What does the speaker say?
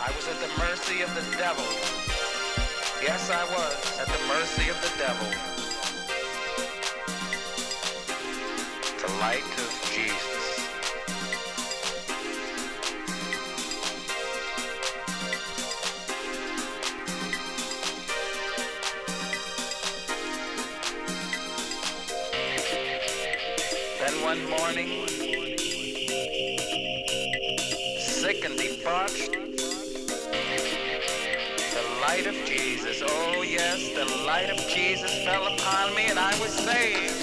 I was at the mercy of the devil. Yes, I was at the mercy of the devil. The light of Jesus. Then one morning, sick and debauched, the light of Jesus, oh yes, the light of Jesus fell upon me and I was saved.